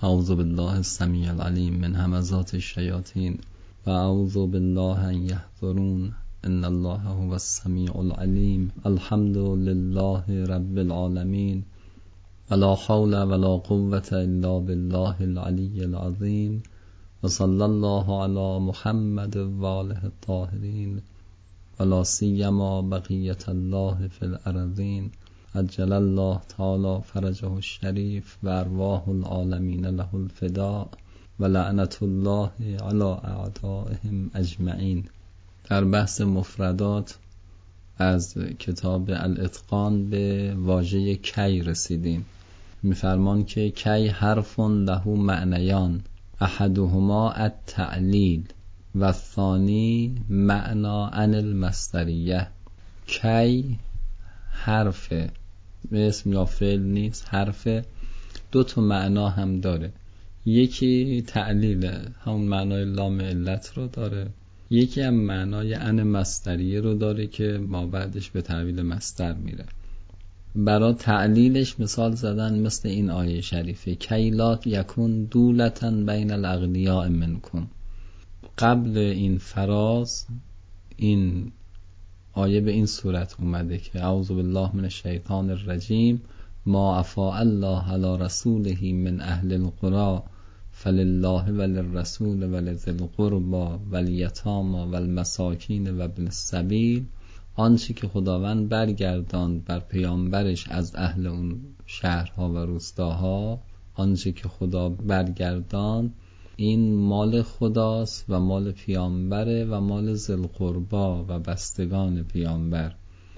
اعوذ بالله السمیع العلیم من همزات الشیاطین و اعوذ بالله ان یحضرون ان الله هو السمیع العلیم. الحمد لله رب العالمین ولا حول ولا قوة الا بالله العلی العظیم و صلی الله علی محمد و آله الطاهرین ولا سیما بقیة الله فی الارضین عجل الله تعالی فرجه الشریف و ارواح العالمین له الفداء و لعنت الله علی اعدائهم اجمعین. در بحث مفردات از کتاب الاتقان به واژه کی رسیدیم. میفرمان که کی حرف له معنیان احدهما التعلیل و الثانی معنا عن المصدریه. کی حرف اسم یا فعل نیست، حرف دو تا معنا هم داره. یکی تعلیل، همون معنای لام علت رو داره، یکی هم معنای عن مصدریه رو داره که ما بعدش به تعویل مصدر میره. برای تعلیلش مثال زدن مثل این آیه شریفه کی لا یکون دولتا بین الاغنیاء منکم. قبل این فراز این آیه به این صورت اومده که اعوذ بالله من الشیطان الرجیم ما افاء الله علی رسوله من اهل القرى فلله وللرسول ولذی القربى والیتامی والمساکین و ابن السبیل. آنچه که خداوند برگرداند بر پیامبرش از اهل اون شهرها و روستاها، آنچه که خدا برگرداند این مال خداست و مال پیامبره و مال ذی القربی و بستگان پیامبر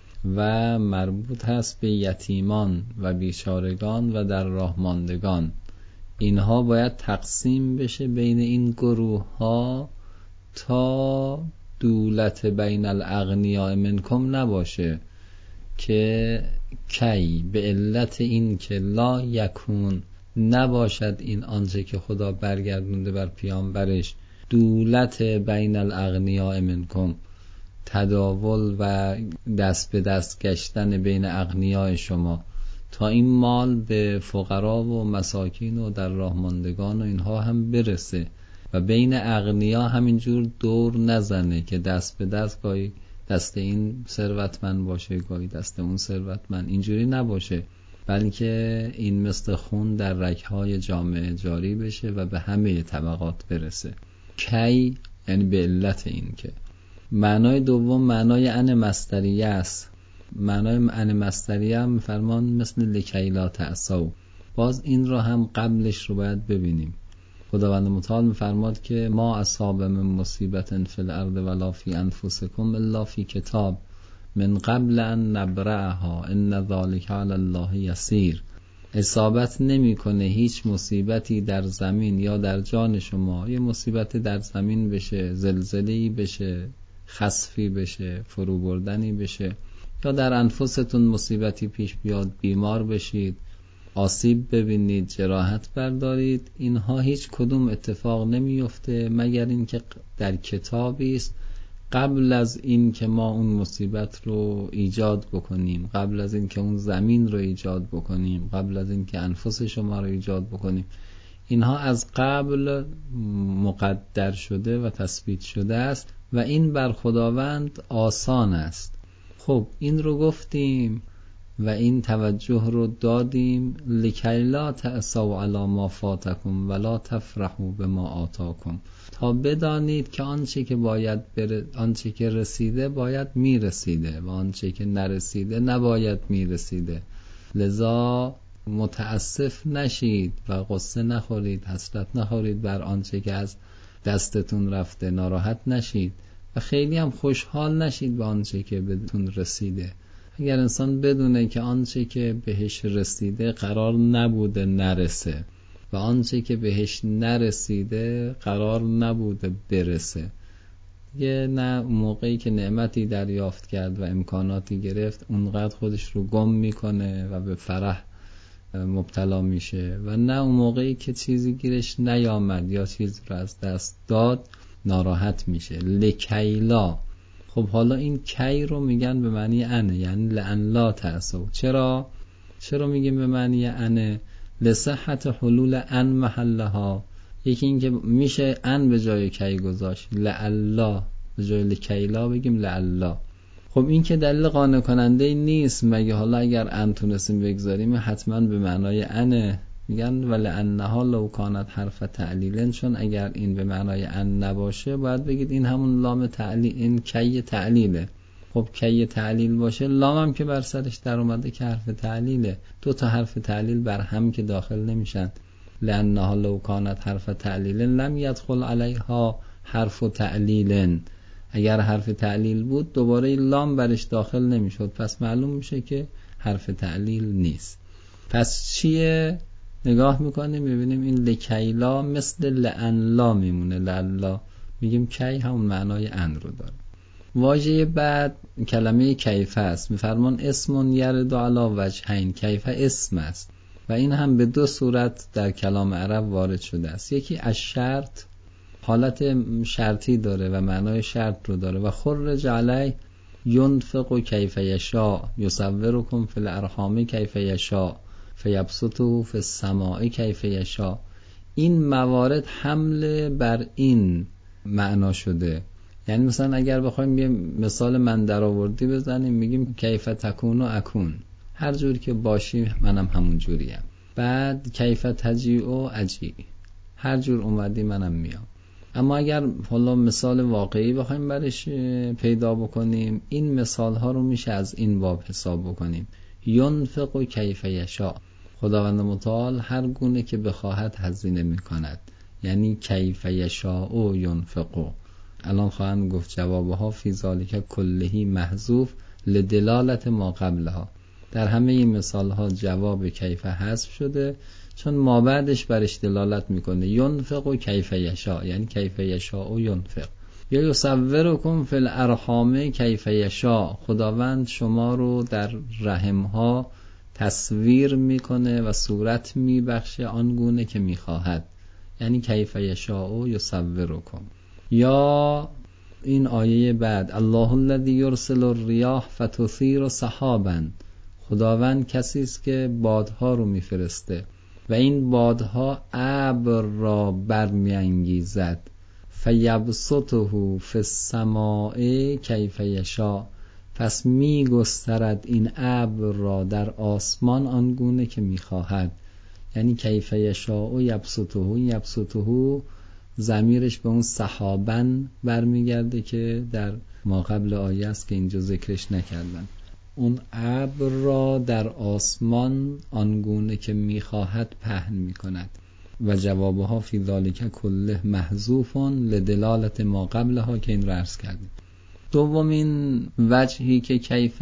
و مربوط هست به یتیمان و بیچارگان و در راه ماندگان. اینها باید تقسیم بشه بین این گروه ها تا دولت بین الاغنیاء منکم نباشه، که کی به علت این که لا یکون نباشد این آنچه که خدا برگردونده بر پیامبرش دولت بین الاغنیاء منکم، تداول و دست به دست گشتن بین اغنیاء شما تا این مال به فقرا و مساکین و در راه ماندگان و اینها هم برسه و بین اغنیا همینجور دور نزنه که دست به دست گاهی دست این ثروتمند باشه گاهی دست اون ثروتمند، اینجوری نباشه، بلکه این مثل خون در رگ‌های جامعه جاری بشه و به همه طبقات برسه. کی یعنی به علت این که. معنای دوم معنای عن مصدریه است. معنای عن مصدریه هم فرمان مثل لکی لا تعصوا. باز این رو هم قبلش رو باید ببینیم. خداوند متعال می‌فرماد که ما اصاب من مصیبت فی الارض ولا فی انفسکم الا فی کتاب من قبل ان نبرأها ان ذلک علی الله یسیر. اصابت نمی‌کنه هیچ مصیبتی در زمین یا در جان شما، یه مصیبت در زمین بشه، زلزله‌ای بشه، خسفی بشه، فرو بردنی بشه، یا در انفستون مصیبتی پیش بیاد، بیمار بشید، آسیب ببینید، جراحت بردارید، اینها هیچ کدوم اتفاق نمیفته مگر اینکه در کتابی است قبل از این که ما اون مصیبت رو ایجاد بکنیم، قبل از این که اون زمین رو ایجاد بکنیم، قبل از این که انفس شما رو ایجاد بکنیم. اینها از قبل مقدر شده و تثبیت شده است و این بر خداوند آسان است. خب این رو گفتیم و این توجه رو دادیم لکی لا تعصوا علی ما فاتکم ولا تفرحوا بما آتاکم، تا بدانید که آنچه که باید آنچه که رسیده باید میرسیده و آنچه که نرسیده نباید میرسیده. لذا متاسف نشید و قصه نخورید، حسرت نخورید بر آنچه که از دستتون رفته، ناراحت نشید و خیلی هم خوشحال نشید به آنچه که بهتون رسیده. اگر انسان بدونه که آنچه که بهش رسیده قرار نبوده نرسه و آنچه که بهش نرسیده قرار نبوده برسه، یه نه موقعی که نعمتی دریافت کرد و امکاناتی گرفت اونقدر خودش رو گم میکنه و به فرح مبتلا میشه و نه اون موقعی که چیزی گیرش نیامد یا چیزی رو از دست داد ناراحت میشه. لکیلا. خب حالا این کی رو میگن به معنی انه، یعنی لئن لا تعصوا. چرا میگیم به معنی انه؟ لصحت حلول ان محلها، یکی این که میشه ان به جای کی گذاشت، لعلا به جای لکیلا بگیم لعلا. خب این که دلیل قانع کننده نیست، مگه حالا اگر ان تونستیم بگذاریم حتما به معنای انه؟ میگن ولانها لو کانت حرف تعلیل، چون اگر این به معنای ان نباشه باید بگید این همون لام تعلیل، این کی تعلیله. خب کی تعلیل باشه، لام هم که بر سرش در اومده که حرف تعلیله، دو تا حرف تعلیل بر هم که داخل نمیشن. لانها لو کانت حرف تعلیل لم يدخل علیها حرف تعلیل، اگر حرف تعلیل بود دوباره لام برش داخل نمیشد، پس معلوم میشه که حرف تعلیل نیست. پس چیه؟ نگاه میکنیم میبینیم این لکیلا مثل لعنلا میمونه، لعلا میگیم کی همون معنای ان رو داره. واژه بعد کلمه کیف است. میفرمان اسم یرد علی وجهین، کیف اسم است و این هم به دو صورت در کلام عرب وارد شده است. یکی از شرط، حالت شرطی داره و معنای شرط رو داره، و خرج علی ینفق کیف یشاء یصورکم فی الارحام کیف یشاء فیبسطه فی السماء کیف یشاء. این موارد حمل بر این معنا شده. یعنی مثلا اگر بخوایم یه مثال من درآوردی بزنیم، میگیم کیف تکون و اکون، هر جور که باشی منم همون جوریم. بعد کیف تجیع و اجیع، هر جور اومدی منم میام. اما اگر حالا مثال واقعی بخوایم برش پیدا بکنیم، این مثال ها رو میشه از این باب حساب بکنیم. ینفق کیف یشاء، خداوند متعال هر گونه که بخواهد هزینه میکند، یعنی کیف یشاء و ینفق. الان خواهند گفت جوابها فی ذالک کلهی محذوف لدلالت ما قبلها، در همه این مثال ها جواب کیف حذف شده چون ما بعدش برش دلالت میکنه. ینفق و کیف یشاء، یعنی کیف یشاء و ینفق. یا یصورکم فی الارحام کیف یشاء، خداوند شما رو در رحم ها تصویر میکنه و صورت میبخشه آنگونه که میخواهد، یعنی کیف یشاء و یصورکم. یا این آیه بعد الله الذی یرسل الریاح فتثیر سحابا، خداوند کسی است که بادها رو میفرسته و این بادها ابر را برمیانگیزد. فیبسطه فی السماء کیف یشاء، پس میگسترد این ابر را در آسمان آنگونه که میخواهد، یعنی کیف یشاء و یبسطه. یبسطه ضمیرش به اون سحابن برمیگرده که در ما قبل آیه است که اینجا ذکرش نکردن. اون ابر را در آسمان آنگونه که میخواهد پهن میکند و جوابها فی ذالک کله محذوف لدلالت ما قبلها که این رو عرض کردیم. دومین وجهی که کیف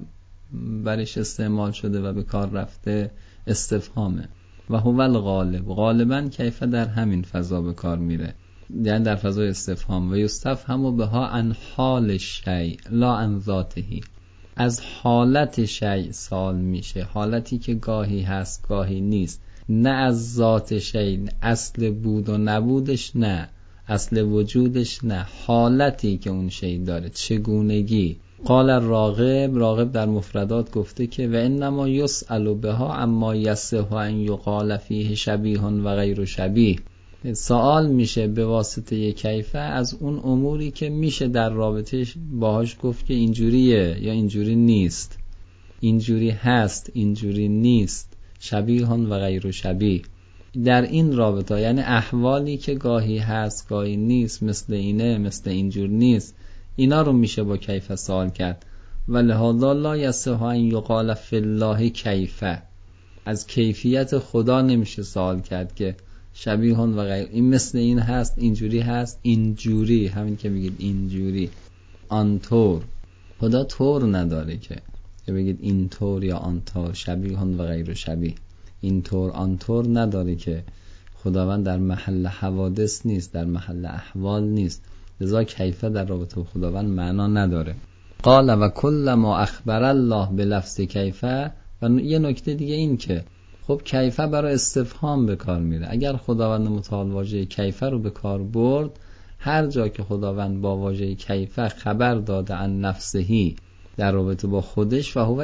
برش استعمال شده و به کار رفته استفهامه و هو الغالب، غالبا کیف در همین فضا به کار میره، یعنی در فضای استفهام. و یستفهم بها عن حال شیء لا عن ذاته، از حالت شیء سوال میشه، حالتی که گاهی هست گاهی نیست، نه از ذات شیء، اصل بود و نبودش نه، اصل وجودش نه، حالتی که اون شیء داره، چگونگی. قال راغب در مفردات گفته که و انما یسأل بها اما یصح ان یقال فیه شبیه و غیر شبیه، سوال میشه به واسطه کیفه از اون اموری که میشه در رابطه باهاش گفت که اینجوریه یا اینجوری نیست، اینجوری هست اینجوری نیست، شبیه و غیر شبیه. در این رابطه یعنی احوالی که گاهی هست گاهی نیست، مثل اینه مثل اینجور نیست، اینا رو میشه با کیف سوال کرد. ولهذا لا یصح ان یقال فی الله کیفه، از کیفیت خدا نمیشه سوال کرد که شبیه و غیر، این مثل این هست اینجوری هست اینجوری، همین که بگید اینجوری آنطور. خدا طور نداره که بگید اینطور یا آنطور، شبیه و غیر شبیه، اینطور آنطور نداره که. خداوند در محل حوادث نیست، در محل احوال نیست، لذا کیفه در رابطه خداوند معنا نداره. قال و کل ما اخبر الله به لفظ کیفه. و یه نکته دیگه این که خب کیفه برای استفهام به کار میره. اگر خداوند متعال واژه کیفه رو به کار برد، هر جا که خداوند با واژه کیفه خبر داده عن نفسهی در رابطه با خودش و هو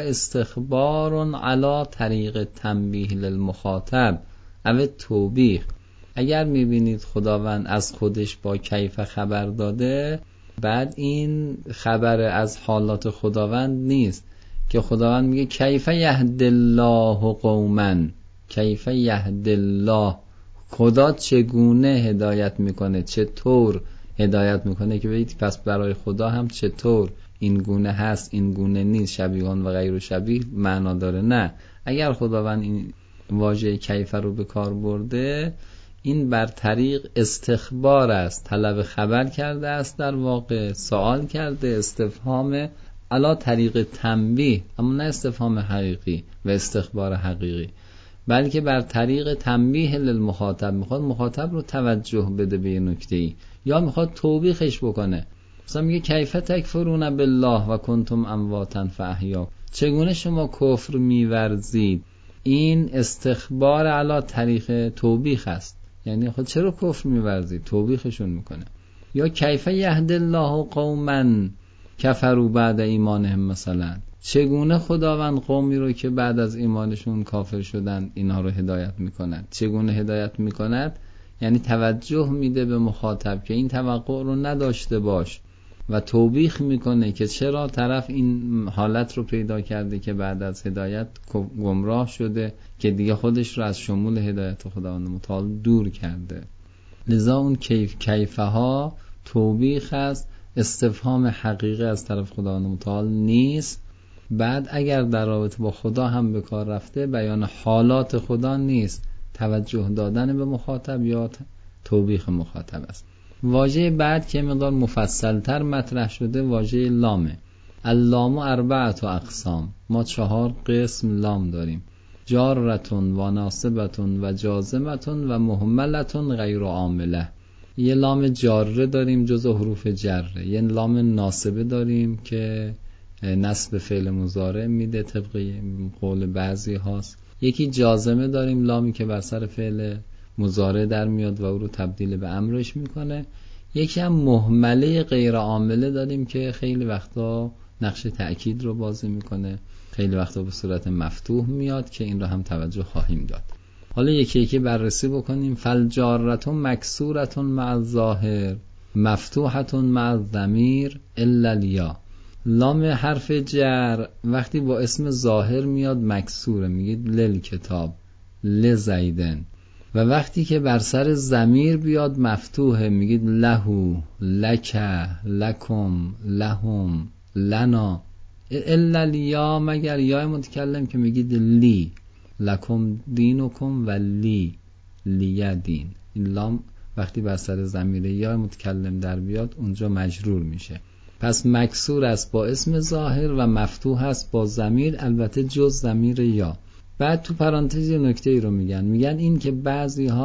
استخبار علی طریق تنبیه للمخاطب او توبیخ. اگر میبینید خداوند از خودش با کیف خبر داده، بعد این خبر از حالات خداوند نیست که خداوند میگه کیف یهدی الله قوما، کیف یهدی الله، خدا چگونه هدایت میکنه، چطور هدایت میکنه، که بگید پس برای خدا هم چطور این گونه هست این گونه نیست، شبیهان و غیر شبیه معنا داره. نه، اگر خداوند این واژه کیف رو به کار برده، این بر طریق استخبار است، طلب خبر کرده است، در واقع سوال کرده، استفهام علا طریق تنبیه، اما نه استفهام حقیقی و استخبار حقیقی، بلکه بر طریق تنبیه للمخاطب، میخواد مخاطب رو توجه بده به نکته‌ای، یا میخواد توبیخش بکنه. مثلا میگه کیف تکفرون بالله و کنتم امواتا فاحیا، چگونه شما کفر میورزید. این استخبار علی طریق توبیخ است، یعنی خود چرا کفر میورزید، توبیخشون میکنه. یا کیف یهدی الله قوما کفروا بعد ایمانهم، مثلا چگونه خداوند قومی رو که بعد از ایمانشون کافر شدن اینها رو هدایت میکند. چگونه هدایت میکند؟ یعنی توجه میده به مخاطب که این توقع رو نداشته باش و توبیخ میکنه که چرا طرف این حالت رو پیدا کرده که بعد از هدایت گمراه شده، که دیگه خودش رو از شمول هدایت خداوند متعال دور کرده. لذا اون کیفه ها توبیخ است، استفهام حقیقی از طرف خداوند متعال نیست. بعد اگر در رابطه با خدا هم به کار رفته، بیان حالات خدا نیست، توجه دادن به مخاطب یا توبیخ مخاطب است. واژه بعد که مقدار مفصلتر مطرح شده واژه لامه. اللام 4 اقسام، ما 4 قسم لام داریم: جارتون و ناصبتون و جازمتون و مهملتون غیر عامله. یه لام جاره داریم جزو حروف جره، یه لام ناصبه داریم که نصب فعل مضارع میده طبق قول بعضی هاست. یکی جازمه داریم، لامی که بر سر فعل مضارع در میاد و او رو تبدیل به امرش میکنه. یکی هم مهمله غیر عامله داریم که خیلی وقتا نقش تأکید رو بازی میکنه، خیلی وقتا به صورت مفتوح میاد که این رو هم توجه خواهیم داد. حالا یکی یکی بررسی بکنیم. فالجارتون مکسورتون مع الظاهر مفتوحتون مع الضمیر الا الیا. لام حرف جر وقتی با اسم ظاهر میاد مکسوره، میگید لل کتاب، لزیدن. و وقتی که بر سر ضمیر بیاد مفتوحه، میگید لهو، لک، لکم، لهم، لنا. الا الیا، مگر یا متکلم که میگید لی، لکم دینکم و لی دین. این لام وقتی بر سر ضمیر یا متکلم در بیاد اونجا مجرور میشه. پس مکسور است با اسم ظاهر و مفتوح است با ضمیر، البته جز ضمیر یا. بعد تو پرانتز نکته ای رو میگن این که بعضی ها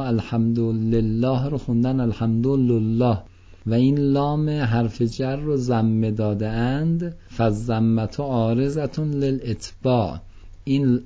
الحمدلله رو خوندن الحمدلله و این لام حرف جر رو ضمه داده اند، فالضمه عارضتون للاتباع. این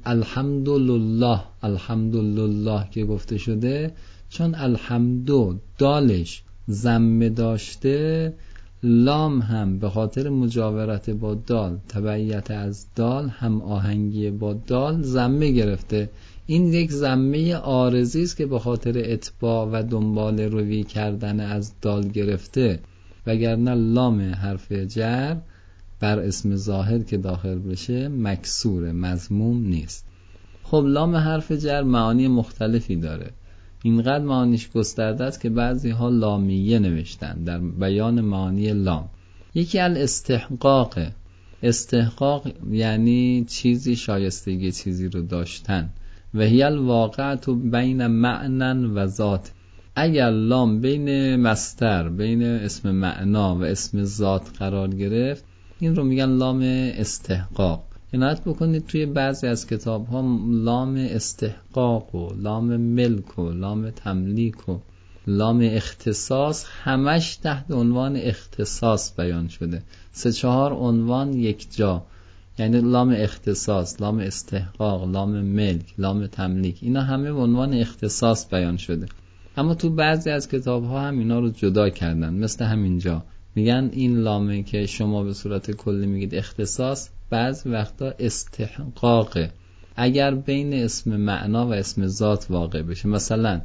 الحمدلله که گفته شده، چون الحمدو دالش ضمه داشته، لام هم به خاطر مجاورت با دال، تبعیت از دال، هم آهنگی با دال ضمه گرفته. این یک ضمه عارضی است که به خاطر اتباع و دنبال روی کردن از دال گرفته، وگرنه لام حرف جر بر اسم ظاهر که داخل بشه مکسور، مضموم نیست. خب لام حرف جر معانی مختلفی داره، اینقدر معانیش گسترده است که بعضی ها لامیه نوشتن در بیان معانی لام. یکی الاستحقاق. استحقاق یعنی چیزی شایستگی چیزی رو داشتن. و هی الواقعت بین معنی و ذات. اگر لام بین مصدر، بین اسم معنا و اسم ذات قرار گرفت، این رو میگن لام استحقاق. عنایت بکنید توی بعضی از کتاب ها لام استحقاق و لام ملک و لام تملیک و لام اختصاص همش تحت عنوان اختصاص بیان شده، 3-4 عنوان یک جا، یعنی لام اختصاص، لام استحقاق، لام ملک، لام تملیک، اینا همه به عنوان اختصاص بیان شده. اما تو بعضی از کتاب ها هم اینا رو جدا کردن، مثل همینجا میگن این لامه که شما به صورت کلی میگید اختصاص، بعض وقتا استحقاقه. اگر بین اسم معنا و اسم ذات واقع بشه، مثلا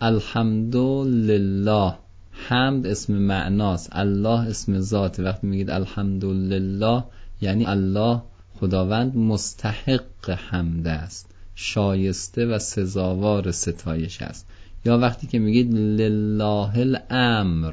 الحمدلله، حمد اسم معناست، الله اسم ذات. وقتی میگید الحمدلله یعنی الله خداوند مستحق حمد است، شایسته و سزاوار ستایش است. یا وقتی که میگید لله الامر،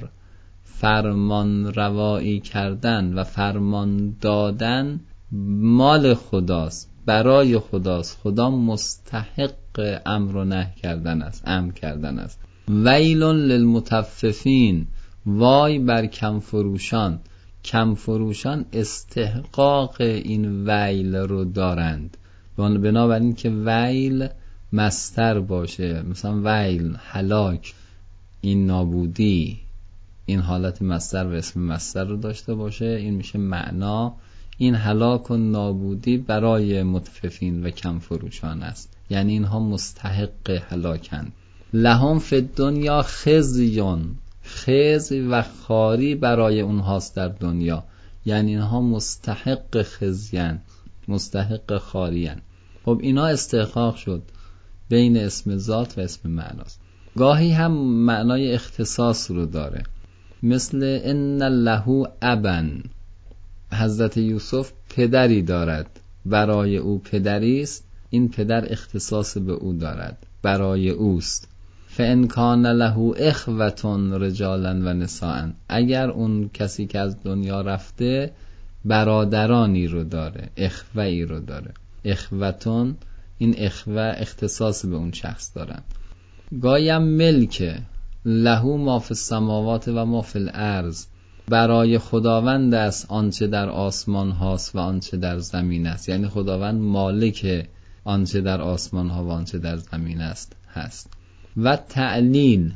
فرمان روایی کردن و فرمان دادن مال خداست، برای خداست، خدا مستحق امر و نهی کردن است، امر کردن است. ویل للمطففین، وای بر کم فروشان. کم فروشان استحقاق این ویل رو دارند، بنابراین که ویل مصدر باشه، مثلا ویل هلاک، این نابودی، این حالت مصدر و اسم مصدر رو داشته باشه، این میشه معنا. این هلاک و نابودی برای مطففین و کم فروشان است، یعنی اینها مستحق هلاکند. لهم فی الدنیا خزیون، خزی و خاری برای اونهاست در دنیا، یعنی اینها مستحق خزیان، مستحق خاریان. خب اینا استحقاق شد بین اسم ذات و اسم معناست. گاهی هم معنای اختصاص رو داره، مثل ان له ابا، حضرت یوسف پدری دارد، برای او پدری است، این پدر اختصاص به او دارد، برای اوست. فان کان له اخوة رجالا و نساء، اگر اون کسی که از دنیا رفته برادرانی رو داره، اخوه‌ای رو داره. اخوتون، این اخوه اختصاص به اون شخص دارن. گایم ملک، له ما فی السماوات و ما فی الارض، برای خداوند است آنچه در آسمان هاست و آنچه در زمین است، یعنی خداوند مالک آنچه در آسمان ها و آنچه در زمین است هست. و تعلیل،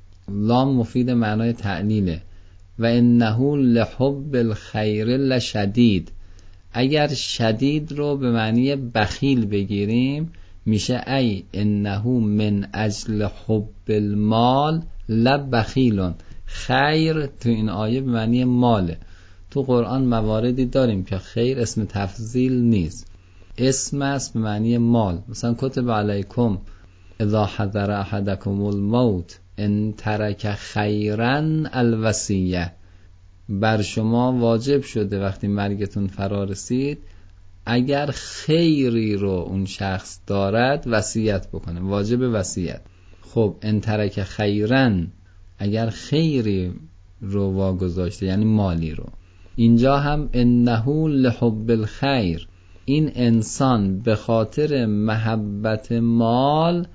لام مفید معنای تعلیله. و انه لحب الخیر لشدید، اگر شدید رو به معنی بخیل بگیریم میشه ای انه من اجل حب المال لبخیلون. خیر تو این آیه به معنی ماله. تو قرآن مواردی داریم که خیر اسم تفضیل نیست، اسم است به معنی مال. مثلا کتب علیکم اذا حضر احدکم الموت ان ترک خیرا الوصیه، بر شما واجب شده وقتی مرگتون فرا رسید اگر خیری رو اون شخص دارد وصیت بکنه، واجب وصیت. خب ان ترک خیرا، اگر خیری رو واگذاشته یعنی مالی رو. اینجا هم انه لحب الخیر، این انسان به خاطر محبت مال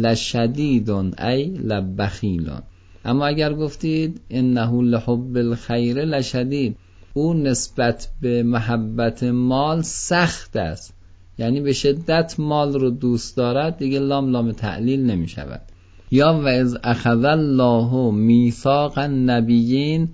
لشدیدون ای لبخیلون. اما اگر گفتید انه لحب الخیر لشدید، اون نسبت به محبت مال سخت است، یعنی به شدت مال رو دوست دارد، دیگه لام تعلیل نمی شود. یا و اذ اخذ الله میثاق النبیین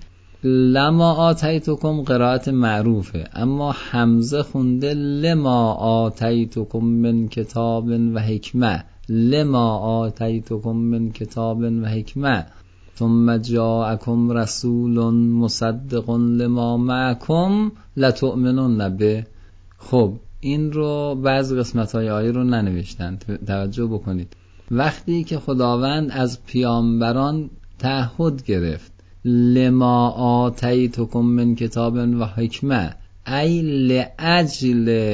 لما آتیتکم، قرائت معروفه، اما حمزه خونده لما آتیتکم من کتاب و حکمه، لما آتیتکم من کتاب و حکمه ثم جاءکم رسول مصدق لما معکم لتؤمنن به. خب این رو بعض قسمت‌های آیه رو ننوشتن، توجه بکنید. وقتی که خداوند از پیامبران تعهد گرفت لما آتیتکم من کتاب و حکمه ای لاجل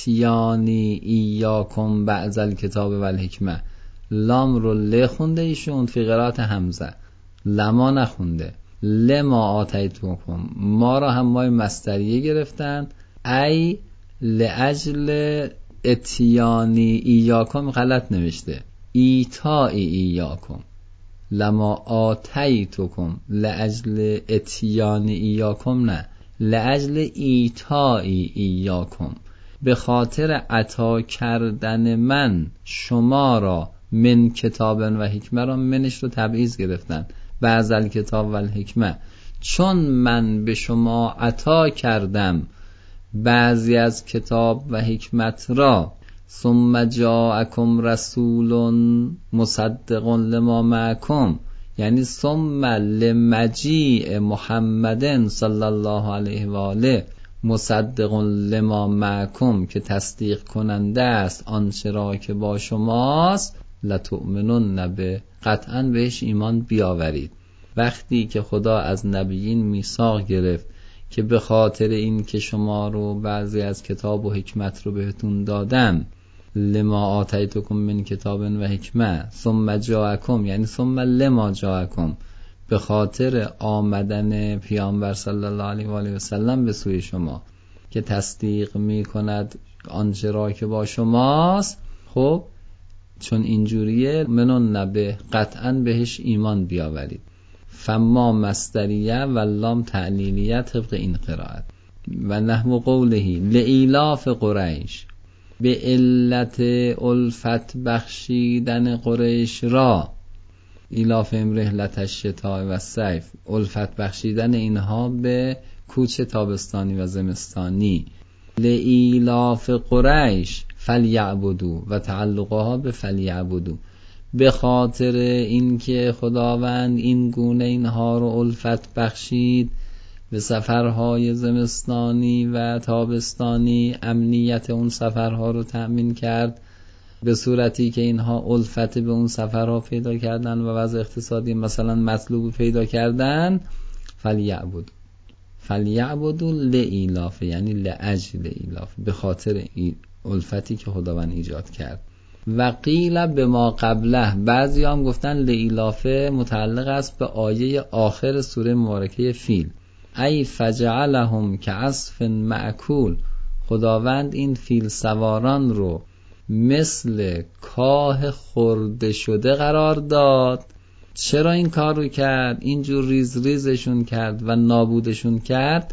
اتیانی ایاکم بعض الکتاب و الحکمه، لام رو ل خونده ایشون فی قرائت حمزه، لما نخونده. لما آتیتکم، ما را هم مای مصدریه گرفتن، ای لاجل اتیانی ایاکم غلط نوشته، ایتای ایاکم، لما آتیتکم لاجل اتیانی ایاکم، نه لاجل ایتای ایاکم، به خاطر عطا کردن من شما را، من کتاب و حکمه را منش رو تبعیض گرفتن، بعض الکتاب و الحکمه، چون من به شما عطا کردم بعضی از کتاب و حکمت را. ثم جاءکم رسول مصدق لما معکم، یعنی ثم لمجیء محمد صلی الله علیه و آله مصدق لما معکم، که تصدیق کننده است آنچه را که با شماست، لتؤمنن به، قطعا بهش ایمان بیاورید. وقتی که خدا از نبیین میثاق گرفت که به خاطر این که شما رو بعضی از کتاب و حکمت رو بهتون دادم، لما آتیتکم من کتاب و حکمه ثم جاءکم، یعنی ثم لما جاءکم، به خاطر آمدن پیامبر صلی الله علیه و آله و سلم به سوی شما که تصدیق میکند آنچه را که با شماست. خب چون اینجوریه، منون نبه، قطعا بهش ایمان بیاورید. فما مصدریه و لام تعلیلیه طبق این قرائت. و نحو قوله لإیلاف قریش، به علت الفت بخشیدن قریش را، ایلاف رحلت الشتاء و الصیف، الفت بخشیدن اینها به کوچ تابستانی و زمستانی. لإیلاف قریش فلیعبدوا، و تعلقها به فلیعبدوا، به خاطر اینکه خداوند این گونه اینها رو الفت بخشید به سفرهای زمستانی و تابستانی، امنیت اون سفرها رو تأمین کرد به صورتی که اینها الفت به اون سفرها پیدا کردن و وضع اقتصادی مثلا مطلوب پیدا کردن. فلیعبدوا لإیلاف، یعنی لأجل ایلاف، به خاطر الفتی که خداوند ایجاد کرد. و قیل به ما قبله، بعضی هم گفتن لإیلافه متعلق است به آیه آخر سوره مبارکه فیل، ای فجعلهم کعصف مأکول، خداوند این فیل سواران رو مثل کاه خورده شده قرار داد. چرا این کار رو کرد؟ اینجور ریز ریزشون کرد و نابودشون کرد.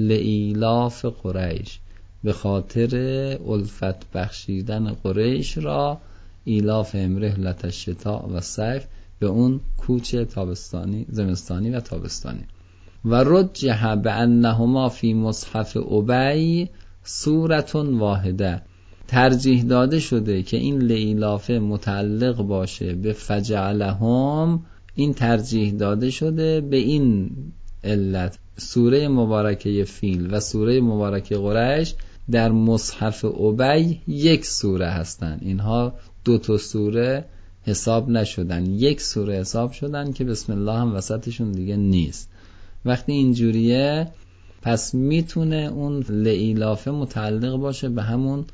لإیلاف قریش، به خاطر الفت بخشیدن قریش را، ایلاف رحلت الشتاء و الصیف، به اون کوچ تابستانی، زمستانی و تابستانی. و رجح بانهما فی مصحف ابی سورة واحده، ترجیح داده شده که این لإیلافه متعلق باشه به فجعلهم، این ترجیح داده شده به این علت سوره مبارکه فیل و سوره مبارکه قریش در مصحف ابی یک سوره هستن. اینها دو تا سوره حساب نشدن، یک سوره حساب شدن که بسم الله هم وسطشون دیگه نیست. وقتی اینجوریه پس میتونه اون لإیلافه متعلق باشه به همون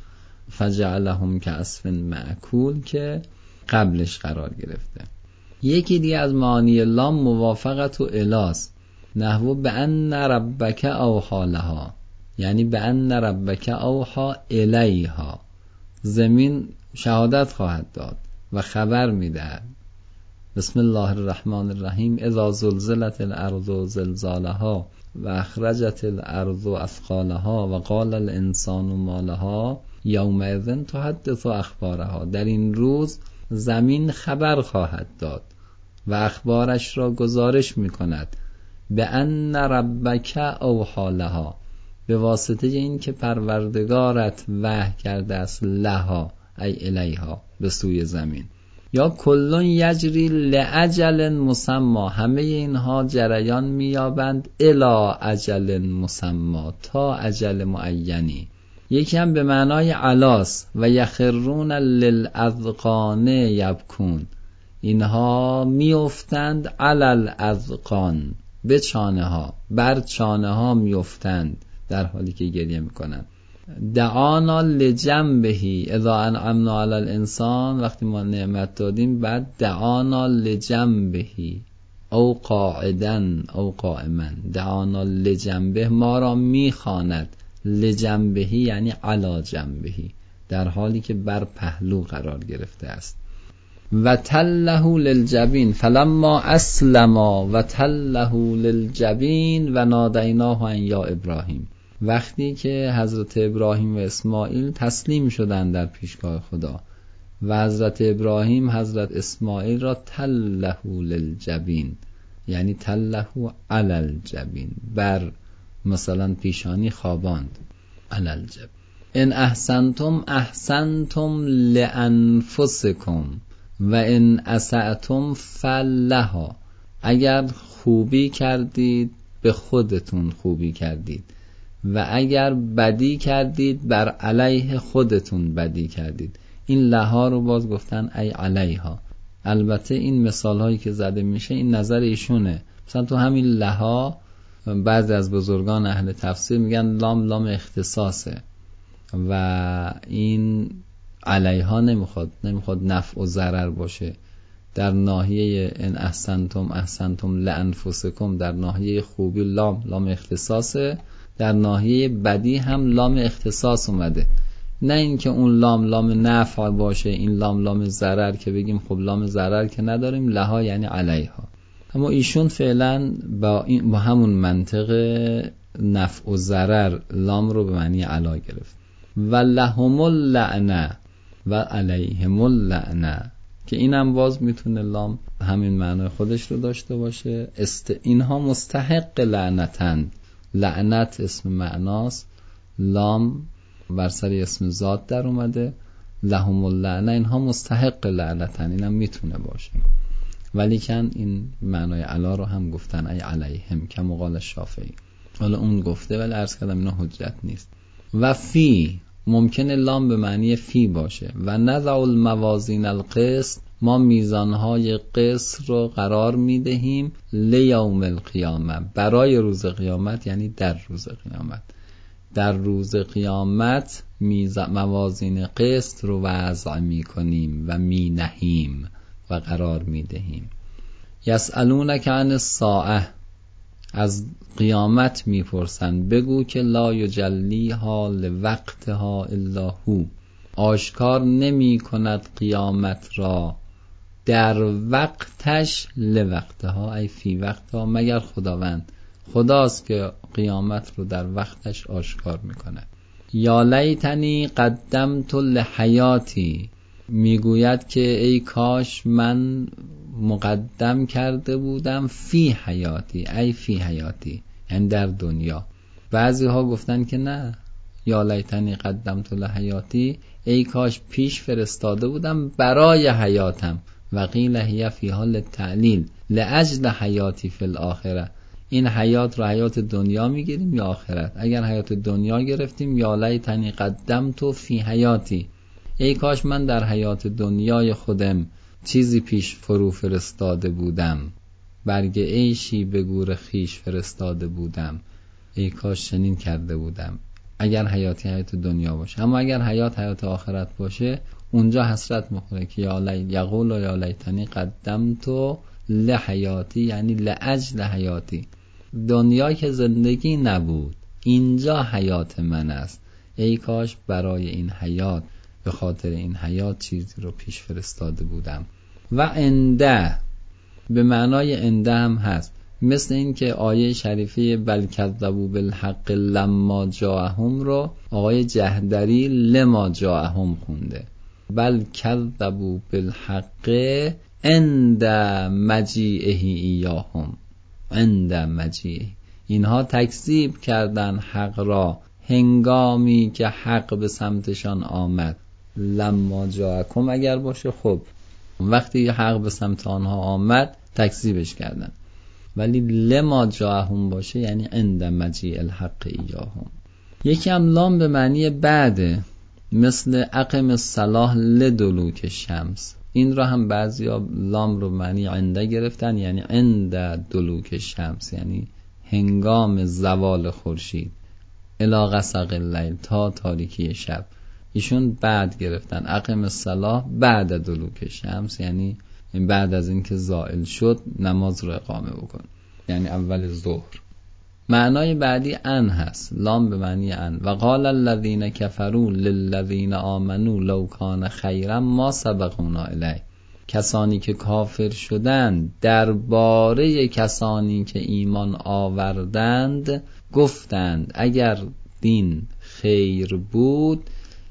فجعلهم کعصف مأکول که قبلش قرار گرفته. یکی دیگه از معانی لام موافقت و الاس، نحو بأن ربک اوحی لها، یعنی بأن ربک اوحی الیها، زمین شهادت خواهد داد و خبر میدهد. بسم الله الرحمن الرحیم، اذا زلزلت الارض زلزالها و اخرجت الارض اثقالها و قال الانسان ما لها یومئذ تحدث اخبارها، در این روز زمین خبر خواهد داد و اخبارش را گزارش میکند. بأن ربک اوحی لها، به واسطه این که پروردگارت وحی کرده است، لها ای الیها، به سوی زمین. یا کلون یجری لأجل مسمی، همه اینها جریان مییابند الی اجل مسمی، تا اجل معینی. یکی هم به معنای علاس، و یخرون للاذقان یبکون، اینها میافتند علی الاذقان، به چانه ها، بر چانه ها میافتند در حالی که گریه میکنند. دعانا لجنبه اذا انعمنا علی الانسان، وقتی ما نعمت دادیم، بعد دعانا لجنبه او قاعدا او قائما، دعانا لجنبه، ما را میخواند، لجنبه یعنی علی جنبه، در حالی که بر پهلو قرار گرفته است. و تله للجبین فلما اسلما و تله للجبین و نادیناه ان یا ابراهیم، وقتی که حضرت ابراهیم و اسماعیل تسلیم شدند در پیشگاه خدا و حضرت ابراهیم حضرت اسماعیل را تله للجبین، یعنی تله علی الجبین، بر مثلا پیشانی خواباند، علی الجبین. ان احسنتم احسنتم لانفسکم و ان اسأتم فلها، اگر خوبی کردید به خودتون خوبی کردید و اگر بدی کردید بر علیه خودتون بدی کردید. این لها رو باز گفتن ای علیها. البته این مثال هایی که زده میشه این نظر ایشونه. مثلا تو همین لها بعضی از بزرگان اهل تفسیر میگن لام اختصاصه و این علیها نمیخواد نفع و ضرر باشه. در ناحیه ان احسنتم لانفسکم، در ناحیه خوبی لام اختصاصه، در ناحیه بدی هم لام اختصاص اومده. نه اینکه اون لام نفع باشه این لام ضرر که بگیم خب لام ضرر که نداریم، لها یعنی علیها. اما ایشون فعلا با همون منطق نفع و ضرر لام رو به معنی علا گرفت. و لهم اللعنه و علیهم اللعنه که اینم باز میتونه لام همین معنی خودش رو داشته باشه. اینها مستحق لعنتن. لعنت اسم معناست، لام بر سر اسم ذات در اومده. لهم اللعنه، اینها مستحق لعنتن، اینم میتونه باشه. ولیکن این معنای علا رو هم گفتن ای علیهم که مقال شافعی. حالا اون گفته ولی عرض کردم اینا حجت نیست. و فی، ممکنه لام به معنی فی باشه. و نضع الموازین القسط، ما میزانهای قسط رو قرار میدهیم لیوم القیامه، برای روز قیامت، یعنی در روز قیامت. در روز قیامت موازین قسط رو وضع میکنیم و مینهیم و قرار میدهیم. یسألونک عن الساعه، از قیامت میپرسن، بگو که لا یجلیها لوقتها الا هو، آشکار نمی کند قیامت را در وقتش، لوقتها ای فی وقتها، مگر خداوند. خداست که قیامت رو در وقتش آشکار میکند. یا لیتنی قدمت لحیاتی، میگوید که ای کاش من مقدم کرده بودم فی حیاتی، ای فی حیاتی یعنی در دنیا. بعضی ها گفتن که نه، یا لیتنی قدمت لحیاتی، ای کاش پیش فرستاده بودم برای حیاتم. و قیل هی فی حال تعلیل لاجل حیاتی فی الاخره، این حیات رو حیات دنیا میگیریم یا آخرت؟ اگر حیات دنیا گرفتیم یا لیتنی قدمت فی حیاتی، ای کاش من در حیات دنیای خودم چیزی پیش فرو فرستاده بودم، برگ عیشی به گور خیش فرستاده بودم، ای کاش چنین کرده بودم. اگر حیات دنیا باشه. اما اگر حیات آخرت باشه، اونجا حسرت میخوره که یقول یا لیتنی قدمت لحیاتی، یعنی لاجل حیاتی. دنیا که زندگی نبود، اینجا حیات من است، ای کاش برای این حیات، به خاطر این حیات چیزی رو پیش فرستاده بودم. و انده به معنای انده هم هست، مثل این که آیه شریفه بل کذبوا بالحق لما جاءهم رو آقای جهدری لما جاءهم خونده. بل کذبوا بالحق عند مجیئه ایاهم، عند مجیئه، اینها تکذیب کردن حق را هنگامی که حق به سمتشان آمد. لما جاءکم اگر باشه خب وقتی حق به سمت آنها آمد تکذیبش کردن، ولی لما جاءهم باشه یعنی عند مجیء الحق ایاهم. یکی هم لام به معنی بعده، مثل اقم الصلاة لدلوک الشمس، این را هم بعضیا لام رو معنی عنده گرفتن، یعنی عند دلوک الشمس، یعنی هنگام زوال خورشید، الی غسق اللیل، تا تاریکی شب. ایشون بعد گرفتن، اقم الصلاة بعد دلوک الشمس، یعنی بعد از اینکه زائل شد نماز رو اقامه بکن، یعنی اول ظهر. معنای بعدی ان هست، لام به معنی ان. و قال الذین کفروا للذین آمنوا لو کان خیرا ما سبقونا الیه، کسانی که کافر شدند درباره کسانی که ایمان آوردند گفتند اگر دین خیر بود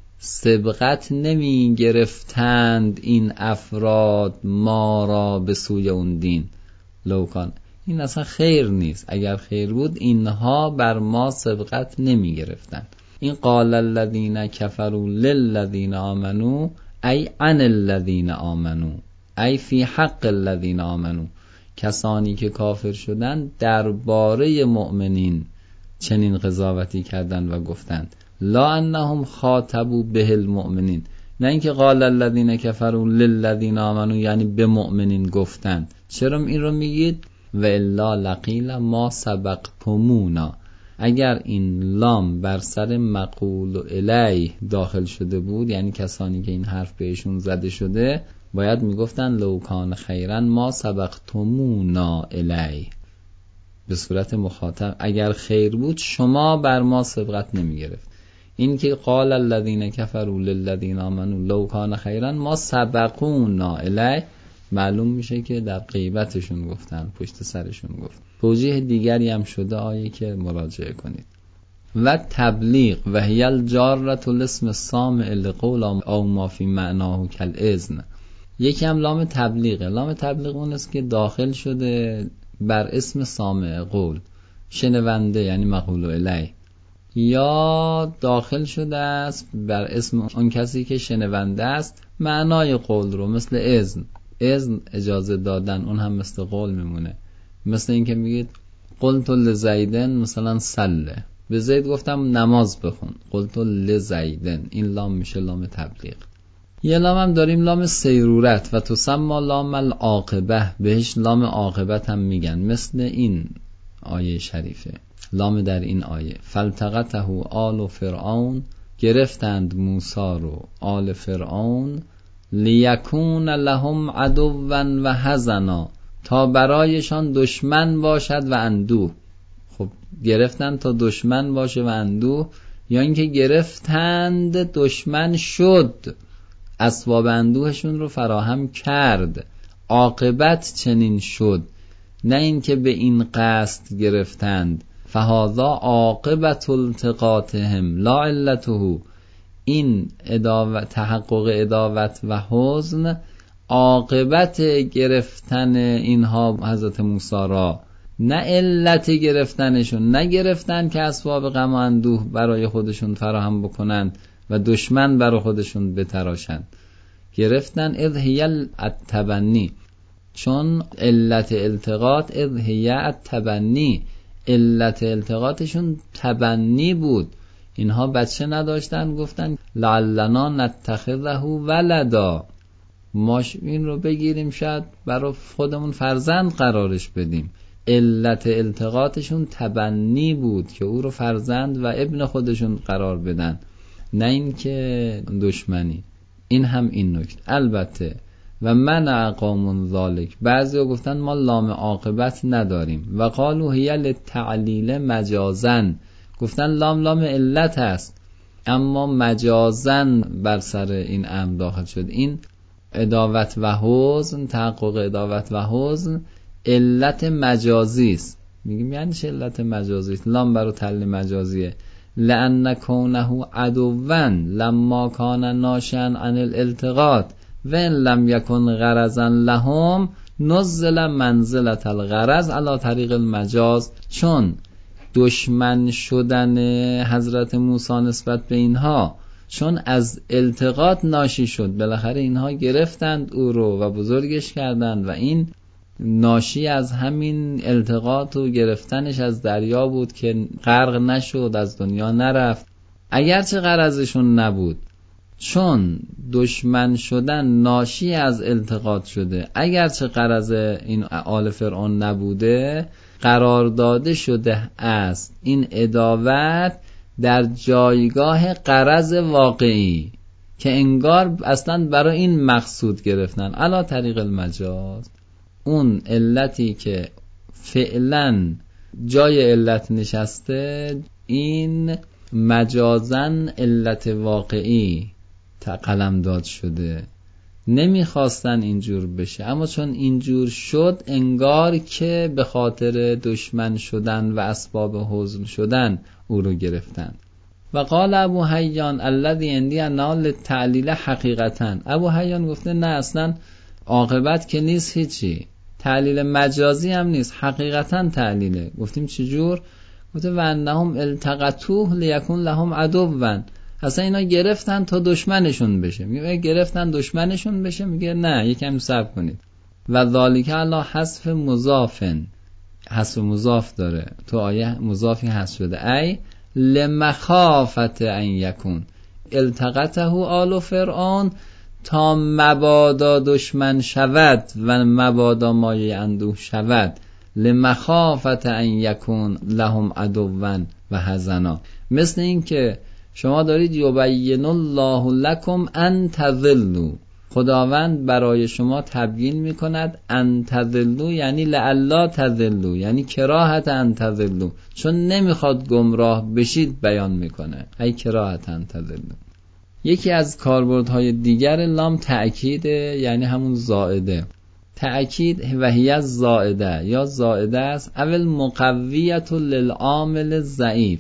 سبقت نمی گرفتند این افراد ما را به سوی اون دین. لوکان، این اصلا خیر نیست، اگر خیر بود اینها بر ما سبقت نمی گرفتند. این قال الذین کفروا للذین آمنوا ای عن الذین آمنوا ای فی حق الذین آمنوا، کسانی که کافر شدند درباره مؤمنین چنین قضاوتی کردند و گفتند لا انهم خاطبوا به المؤمنین، نه اینکه قال الذین کفروا للذین آمنوا یعنی به مؤمنین گفتند. چرا این رو میگید؟ و الا لقیل ما سبقتمونا، اگر این لام بر سر مقول الیه داخل شده بود، یعنی کسانی که این حرف بهشون زده شده، باید میگفتن لو کان خیرا ما سبقتمونا الیه، به صورت مخاطب اگر خیر بود شما بر ما سبقت نمیگرفت. این که قال الذین کفروا للذین آمنوا لو کان خیرا ما سبقونا الیه، معلوم میشه که در غیبتشون گفتن، پشت سرشون گفت. توجیه دیگری هم شده آیه که مراجعه کنید. و تبلیغ و هی الجارة الاسم السامع لقول او ما فی معناه کالاذن، یکی هم لام تبلیغه. لام تبلیغ اون است که داخل شده بر اسم سامع قول، شنونده یعنی مقول الیه، یا داخل شده است بر اسم اون کسی که شنونده است معنای قول رو، مثل اذن اجازه دادن، اون هم مثل قول میمونه. مثل این که میگید قلت لزیدن مثلا سله، به زید گفتم نماز بخون، قلت لزیدن، این لام میشه لام تبلیغ. یه لام هم داریم لام سیرورت و تسمى لام العاقبه، بهش لام عاقبت هم میگن، مثل این آیه شریفه. لام در این آیه فالتقطه آل فرعون، گرفتند موسی رو آل فرعون، لیکون لهم عدوا و حزنا، تا برایشان دشمن باشد و اندوه. خب گرفتند تا دشمن باشه و اندوه، یا اینکه گرفتند دشمن شد، اسباب اندوهشون رو فراهم کرد، عاقبت چنین شد، نه اینکه به این قصد گرفتند. فهذا عاقبت التقاطهم لا علته، این تحقق عداوت و حزن عاقبت گرفتن اینها حضرت موسی را، نه علت گرفتنشون. نگرفتن که اسباب غم و اندوه برای خودشون فراهم بکنند و دشمن برای خودشون بتراشند، گرفتن اذ هی التبنی، چون علت التقاط اذ هی التبنی، علت التقاطشون تبنی بود. اینها بچه نداشتن، گفتن لعلنا نتخذه ولدا، ما این رو بگیریم شاید برای خودمون فرزند قرارش بدیم. علت التقاطشون تبنی بود که او رو فرزند و ابن خودشون قرار بدن، نه این که دشمنی. این هم این نکته. البته و من قوم ذالک، بعضی ها گفتن ما لام عاقبت نداریم و قالوا هی للتعلیل مجازن، گفتن لام علت است اما مجازن بر سر این امر داخل شد. این عداوت و حزن، تحقق عداوت و حزن علت مجازی است. میگیم یعنی چه علت مجازی است؟ لام برای تعلیل مجازیه. لأن کونه عدوا لما کان ناشئا عن الالتقاط و ان لم یکن غرضا لهم نزل منزلة الغرض علی طریق المجاز، چون دشمن شدن حضرت موسی نسبت به اینها چون از التقاط ناشی شد، بالاخره اینها گرفتند او رو و بزرگش کردند و این ناشی از همین التقاط و گرفتنش از دریا بود که غرق نشد، از دنیا نرفت، اگرچه غرضشون نبود. چون دشمن شدن ناشی از التقاط شده، اگرچه غرض این آل فرعون نبوده، قرار داده شده است این عداوت در جایگاه غرض واقعی که انگار اصلا برای این مقصود گرفتن، علا طریق المجاز. اون علتی که فعلا جای علت نشسته، این مجازن علت واقعی قلم داد شده. نمیخواستن اینجور بشه، اما چون اینجور شد انگار که به خاطر دشمن شدن و اسباب حزن شدن او رو گرفتن. و قال ابو حیان الذی عندی انال تعلیل حقیقتا، ابو حیان گفته نه اصلا عاقبت که نیست، هیچی، تعلیل مجازی هم نیست، حقیقتا تعلیله. گفتیم چجور؟ گفته و انهم التقطوه لیکون لهم عدوا، اصلا اینا گرفتن تا دشمنشون بشه. میگه گرفتن دشمنشون بشه؟ میگه نه، یکم صبر کنید. و ذالک علی حذف مضافن، حذف مضاف داره تو آیه، مضافی حذف شده. ای لمخافت ان یکون التقطه آل فرعون، تا مبادا دشمن شود و مبادا مایه اندوه شود. لمخافت ان یکون لهم عدوا و حزنا، مثل این که شما دارید یبین الله لکم ان تضلوا، خداوند برای شما تبیین میکند ان تضلوا، یعنی لعلا تضلوا، یعنی کراهت ان تضلوا، چون نمیخواد گمراه بشید بیان میکنه ای کراهت ان تضلوا. یکی از کاربردهای دیگر لام تأکیده، یعنی همون زائده. تأکید و هی زائده، یا زائده است، اول مقویت للعامل ضعیف،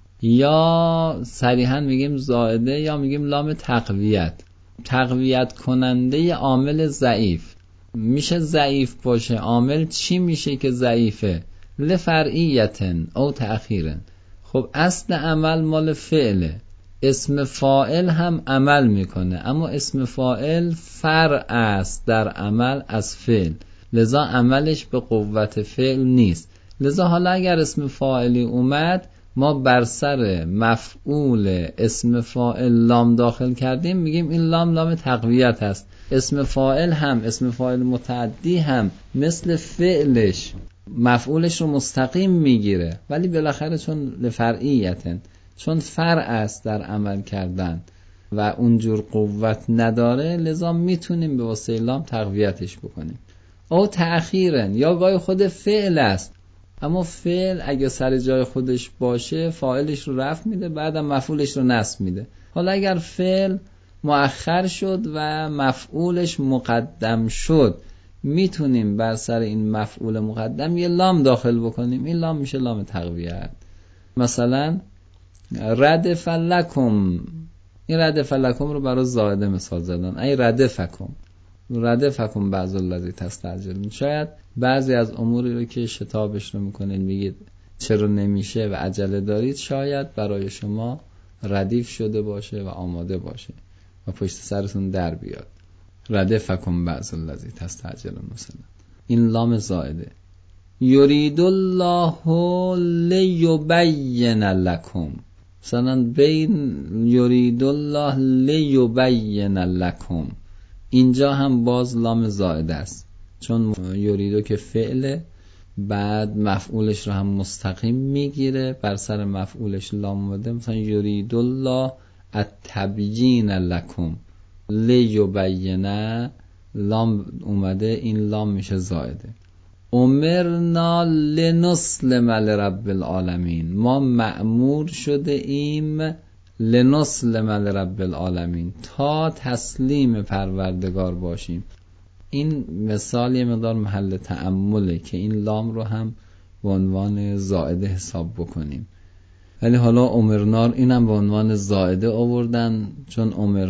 یا صریحا میگیم زائده یا میگیم لام تقویت، تقویت کننده عامل ضعیف. میشه ضعیف باشه عامل، چی میشه که ضعیفه؟ لفرعیتن او تأخیرن. خب اصل عمل مال فعله، اسم فاعل هم عمل میکنه، اما اسم فاعل فرع است در عمل از فعل، لذا عملش به قوت فعل نیست. لذا حالا اگر اسم فاعلی اومد، ما بر سر مفعول اسم فاعل لام داخل کردیم، میگیم این لام تقویت هست. اسم فاعل هم، اسم فاعل متعدی هم مثل فعلش مفعولش رو مستقیم میگیره، ولی بالاخره چون لفرعیتن، چون فرع است در عمل کردن و اونجور قوت نداره، لذا میتونیم به واسطه لام تقویتش بکنیم. او تأخیرن، یا گاهی خود فعل است، اما فعل اگه سر جای خودش باشه فاعلش رو رفع میده، بعدم مفعولش رو نصب میده. حالا اگر فعل مؤخر شد و مفعولش مقدم شد، میتونیم بر سر این مفعول مقدم یه لام داخل بکنیم، این لام میشه لام تقویت. مثلا ردف لکم، این ردف لکم رو برای زائده مثال زدن، ای ردفکم بعض الذی تستعجلون. شاید بعضی از اموری رو که شتابش رو میکنید میگید چرا نمیشه و عجله دارید، شاید برای شما ردیف شده باشه و آماده باشه و پشت سرتون در بیاد. ردفکم بعض الذی تستعجلون. مثلا این لام زائده. یرید الله لیبین لکم، مثلا بین یرید الله لیبین لکم، اینجا هم باز لام زائده است، چون یریدو که فعله، بعد مفعولش رو هم مستقیم میگیره، بر سر مفعولش لام اومده، مثلا یرید الله التبیین لکم، لیبین لام اومده، این لام میشه زائده. امرنا لنسلم لرب العالمین، ما مأمور شده ایم لنسلم لرب العالمین، تا تسلیم پروردگار باشیم. این مثال یه مقدار محل تأمله که این لام رو هم به عنوان زائده حساب بکنیم، ولی حالا امرنا اینم به عنوان زائده آوردن، چون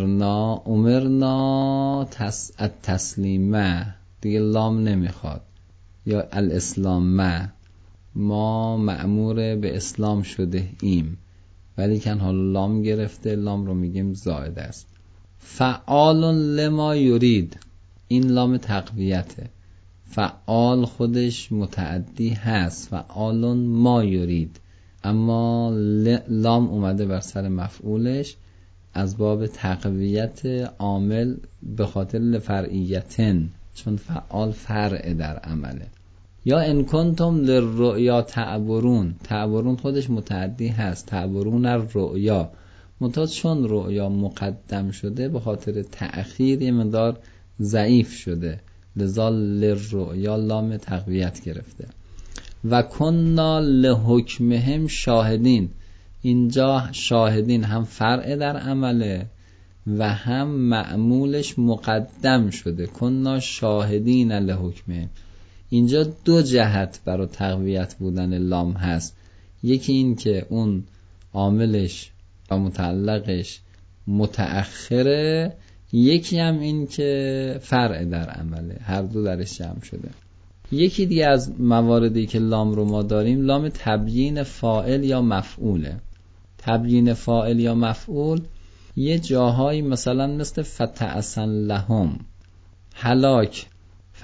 امرنا تسلیمه دیگه لام نمیخواد، یا الاسلام، ما مأمور به اسلام شده ایم، ولی کن حالا لام گرفته، لام رو میگیم زائده است. فعال لما یرید، این لام تقویته، فعال خودش متعدی هست، فعال ما یرید، اما لام اومده بر سر مفعولش از باب تقویت عامل به خاطر لفرعیتن، چون فعال فرع در عمله. یا ان کنتم للرؤیا تعبرون، تعبرون خودش متعدی هست، تعبرون الرؤیا، منتها چون رؤیا مقدم شده به خاطر تأخیر یه مقدار ضعیف شده، لذا للرؤیا لام تقویت گرفته. و کنا لحکمهم شاهدین، اینجا شاهدین هم فرع در عمله و هم معمولش مقدم شده، کنا شاهدین لحکمهم. اینجا دو جهت برای تقویت بودن لام هست، یکی این که اون عاملش و متعلقش متأخره، یکی هم این که فرع در عمله، هر دو درش جمع شده. یکی دیگه از مواردی که لام رو ما داریم، لام تبیین فاعل یا مفعوله. تبیین فاعل یا مفعول یه جاهایی مثلا مثل فتعسن لهم، هلاک،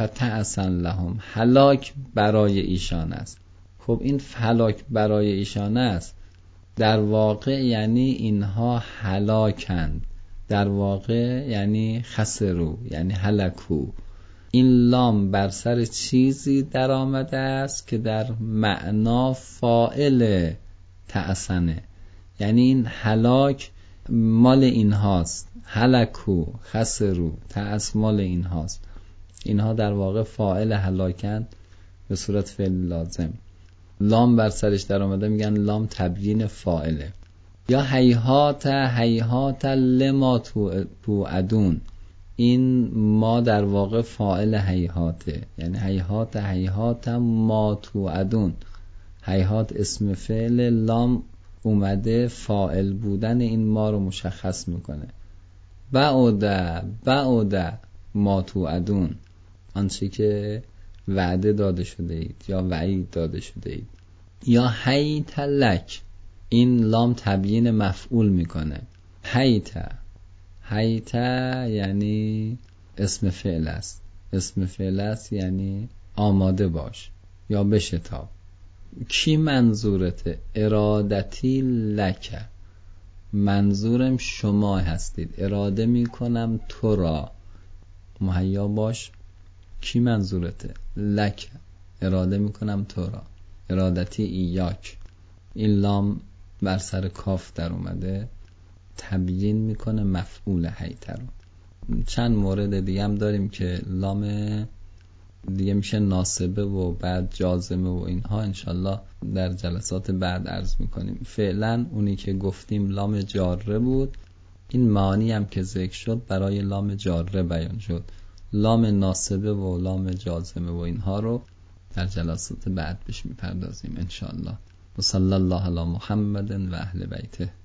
فتعسا لهم، هلاک برای ایشان است. خب این هلاک برای ایشان است در واقع یعنی اینها هلاکند، در واقع یعنی خسرو، یعنی هلکو. این لام بر سر چیزی در آمده است که در معنا فاعل تعسنه، یعنی این هلاک مال اینهاست، هلکو خسرو، تعس مال اینهاست. اینها در واقع فاعل هلاکند به صورت فعل لازم. لام بر سرش در آمده میگن لام تبیین فاعله. یا هیهات هیهات لما توعدون، این ما در واقع فاعل هیهاته، یعنی هیهات هیهات ما توعدون. هیهات اسم فعل، لام اومده فاعل بودن این ما رو مشخص میکنه. بعد ما توعدون، آنچه که وعده داده شده اید یا وعید داده شده اید. یا حیت لک، این لام تبیین مفعول میکنه. حیت یعنی اسم فعل است، اسم فعل است یعنی آماده باش یا بشتاب. کی منظورته؟ ارادتی لک، منظورم شما هستید، اراده میکنم تو را، مهیا باش. کی منظورته؟ لک، اراده میکنم تو را، ارادتی ایاک. این لام بر سر کاف در اومده تبیین میکنه مفعول حیت رو. چند مورد دیگه هم داریم که لام دیگه میشه ناصبه و بعد جازمه و اینها انشالله در جلسات بعد عرض میکنیم. فعلا اونی که گفتیم لام جاره بود، این معانی هم که ذکر شد برای لام جاره بیان شد. لام ناصبه و لام جازمه و اینها رو در جلسات بعد بهش میپردازیم انشالله. و صلی الله علی محمد و اهل بیته.